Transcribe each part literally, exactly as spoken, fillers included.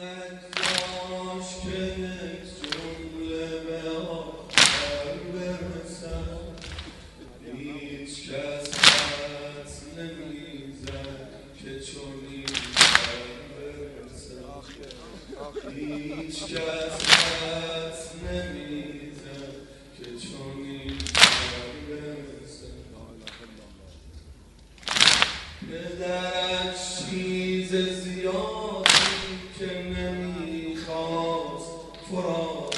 داشت که یک جمله به آخر برسد، هیچ کس حدس نمیزد که چنین برسد، هیچ کس حدس نمیزد که چنین برسد. پدرش چیز زیادی که نمیخواست فراد،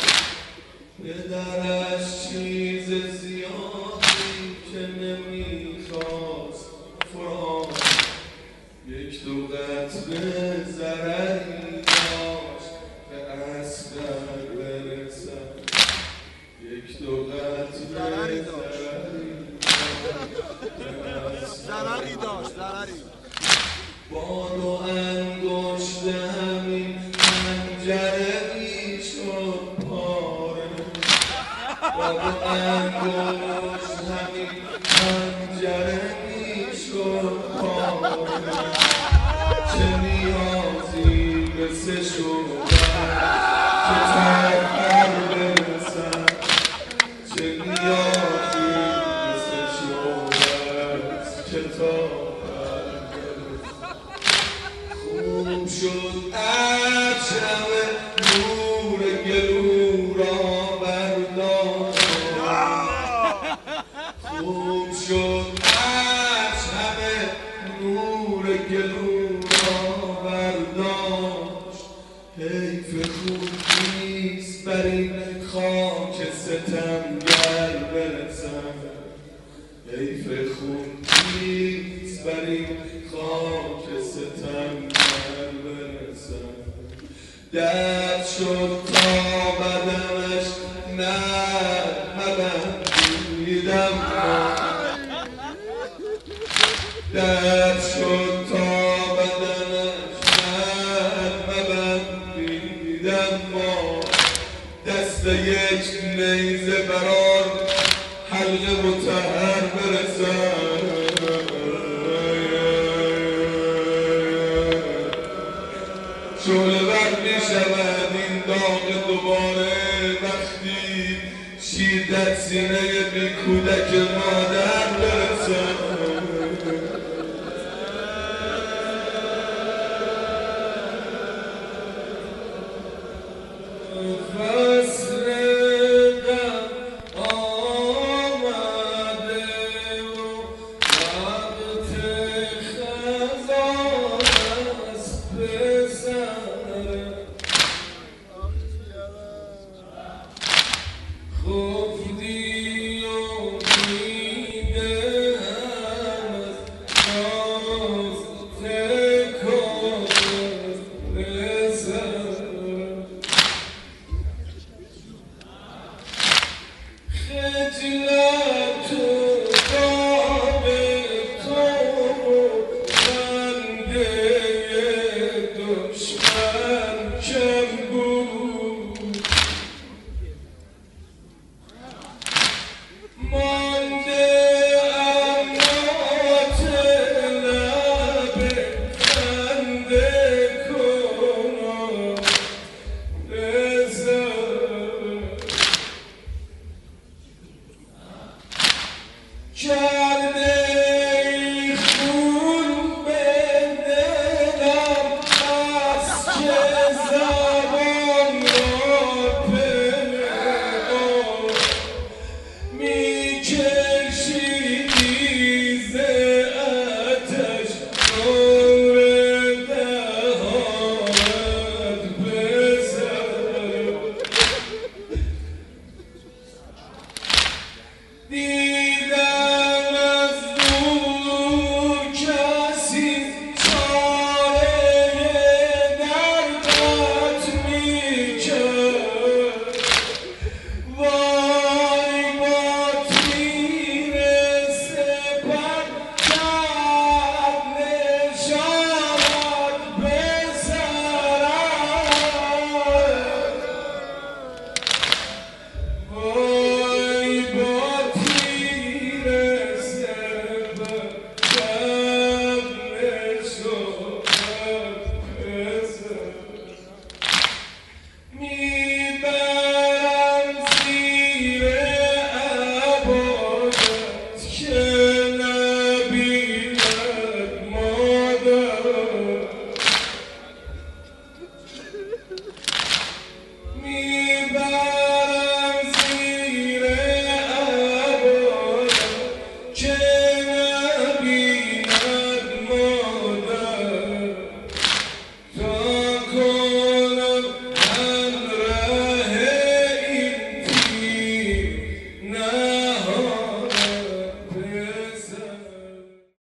پدرش چیز زیادی که نمیخواست فراد، یک دو قطره ضرری داشت به اصغر برسد، یک دو قطره ضرری ضرری داشت ضرری با دو انگشت همین پنجره میشد پاره، با دو انگشت همین پنجره میشد پاره، چه نیازی به سه شوهر که تا پر برسد، چه نیازی به سه شوهر که تا خوب شد از شب نور گلو را برداشت، خوب شد از شب نور گلو را برداشت، حیف خوب نیست بر این خاک ستمگر برسد، حیف خوب نیست بر این خاک ستمگر برسد. درد شد تا بدنش نرم بندیدم ما، درد شد تا بدنش نرم بندیدم ما، دست یک نیزه بران حلقه مطهر برسد، شعله ور می شود این داغ دوباره وقتی شیر در سینه بی کودک مادر